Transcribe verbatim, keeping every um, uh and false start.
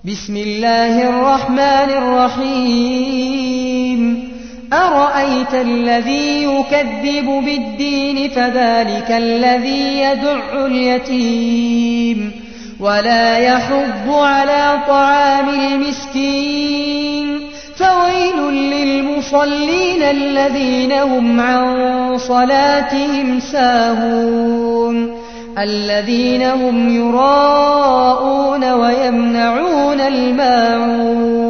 بسم الله الرحمن الرحيم أرأيت الذي يكذب بالدين فذلك الذي يدع اليتيم ولا يحض على طعام المسكين فويل للمصلين الذين هم عن صلاتهم ساهون الذين هم يراءون ويمنعون الماعون